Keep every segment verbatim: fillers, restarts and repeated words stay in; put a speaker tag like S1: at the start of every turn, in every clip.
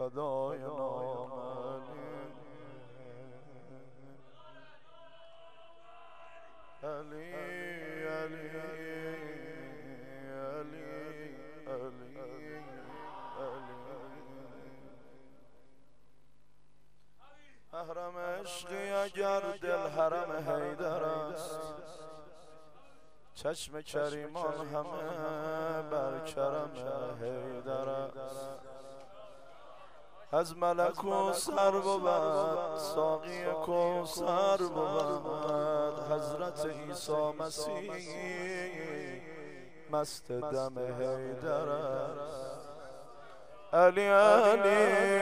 S1: فدای نام علی علی علی علی علی محرم عشقی اگر دل حرم حیدر است، چشم کریمان همه بر کرم حیدر است. از ملک کوثر بود ساقی کوثر بود، حضرت عیسی مسیح مست دم حیدر است. علی علی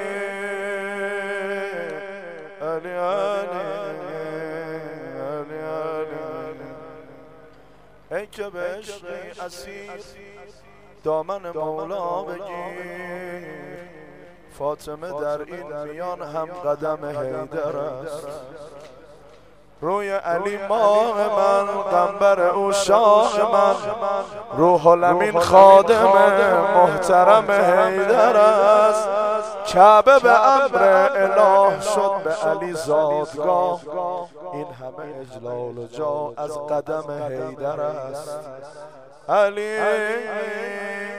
S1: علی علی علی علی ای که به عشقی اسیر دامن مولا بگیر، فاطمه در این میان هم قدم حیدر است. روی علی ماه من، قنبر او شاه من، روح الامین خادم محترم حیدر است. کعبه به امر اله شد به علی زادگاه، این همه اجلال و جاه از قدم حیدر است. علی